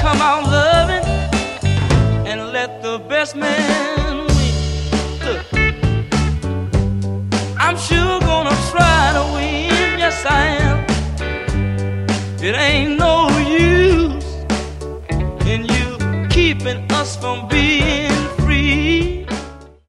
come out loving and let the best man win. Look, I'm sure gonna try to win, yes I am. It ain't no use in you keeping us from being